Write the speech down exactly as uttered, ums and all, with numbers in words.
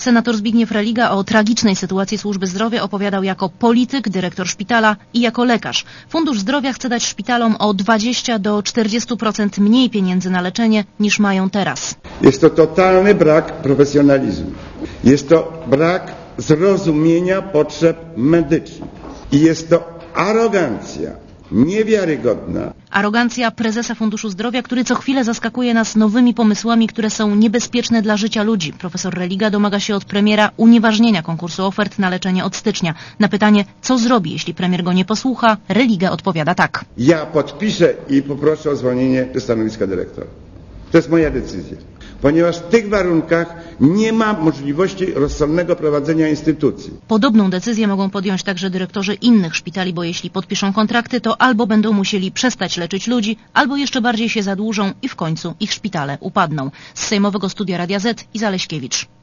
Senator Zbigniew Religa o tragicznej sytuacji służby zdrowia opowiadał jako polityk, dyrektor szpitala i jako lekarz. Fundusz Zdrowia chce dać szpitalom o dwadzieścia do czterdziestu procent mniej pieniędzy na leczenie niż mają teraz. Jest to totalny brak profesjonalizmu. Jest to brak zrozumienia potrzeb medycznych. I jest to arogancja niewiarygodna. Arogancja prezesa Funduszu Zdrowia, który co chwilę zaskakuje nas nowymi pomysłami, które są niebezpieczne dla życia ludzi. Profesor Religa domaga się od premiera unieważnienia konkursu ofert na leczenie od stycznia. Na pytanie, co zrobi, jeśli premier go nie posłucha, Religa odpowiada tak. Ja podpiszę i poproszę o zwolnienie ze stanowiska dyrektora. To jest moja decyzja. Ponieważ w tych warunkach nie ma możliwości rozsądnego prowadzenia instytucji. Podobną decyzję mogą podjąć także dyrektorzy innych szpitali, bo jeśli podpiszą kontrakty, to albo będą musieli przestać leczyć ludzi, albo jeszcze bardziej się zadłużą i w końcu ich szpitale upadną. Z Sejmowego Studia Radia Z Iza Leśkiewicz.